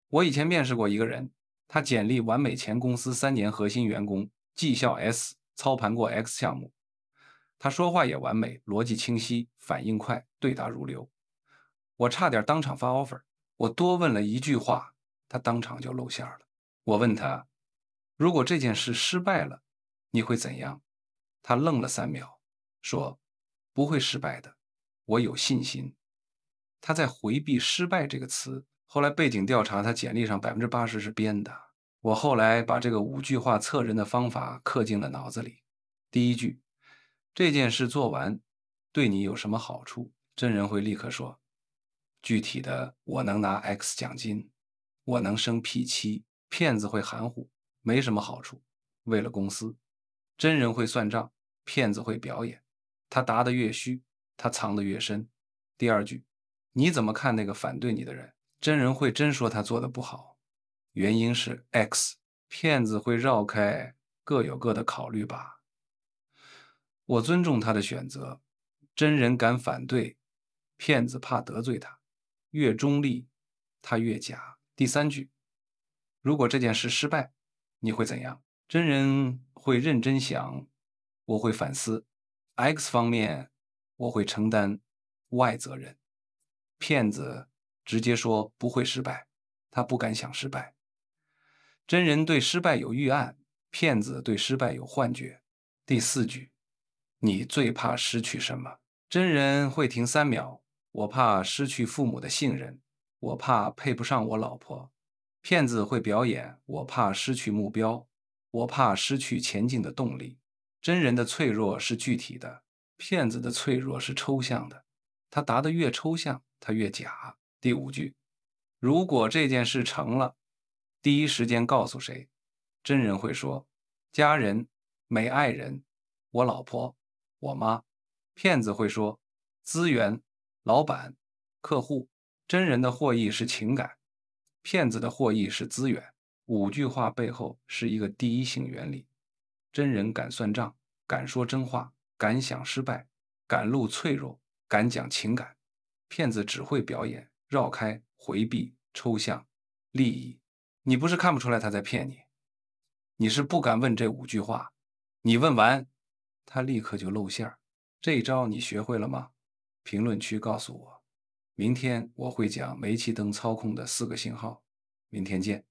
我以前面试过一个人，他简历完美前公司3年核心员工，绩效 S，操盘过 X 项目。他说话也完美，逻辑清晰，反应快，对答如流。我差点当场发 offer，我多问了一句话，他当场就露馅了。我问他，如果这件事失败了，你会怎样？他愣了3秒，说不会失败的，我有信心。他在回避"失败"这个词，后来背景调查，他简历上80%是编的。我后来把这个5句话测人的方法刻进了脑子里。第一句，这件事做完对你有什么好处？真人会立刻说，具体的我能拿 X 奖金，我能升 P7。骗子会含糊，没什么好处，为了公司。真人会算账，骗子会表演。他答得越虚，他藏得越深。第二句，你怎么看那个反对你的人？真人会真说他做的不好，原因是 X， 骗子会绕开，各有各的考虑吧。我尊重他的选择，真人敢反对，骗子怕得罪他，越中立，他越假。第三句，如果这件事失败，你会怎样？真人会认真想，我会反思。X 方面，我会承担 Y 责任。骗子直接说不会失败，他不敢想失败。真人对失败有预案，骗子对失败有幻觉。第四句，你最怕失去什么？真人会停3秒，我怕失去父母的信任，我怕配不上我老婆。骗子会表演，我怕失去目标，我怕失去前进的动力。真人的脆弱是具体的，骗子的脆弱是抽象的。他答得越抽象，他越假。第五句，如果这件事成了，第一时间告诉谁？真人会说，家人、没爱人、我老婆、我妈。骗子会说，资源、老板、客户。真人的获益是情感，骗子的获益是资源。5句话背后是一个第一性原理：真人敢算账，敢说真话，敢想失败，敢露脆弱，敢讲情感。骗子只会表演，绕开，回避，抽象，利益。你不是看不出来他在骗你，你是不敢问这5句话。你问完，他立刻就露馅儿。这一招你学会了吗？评论区告诉我。明天我会讲煤气灯操控的4个信号。明天见。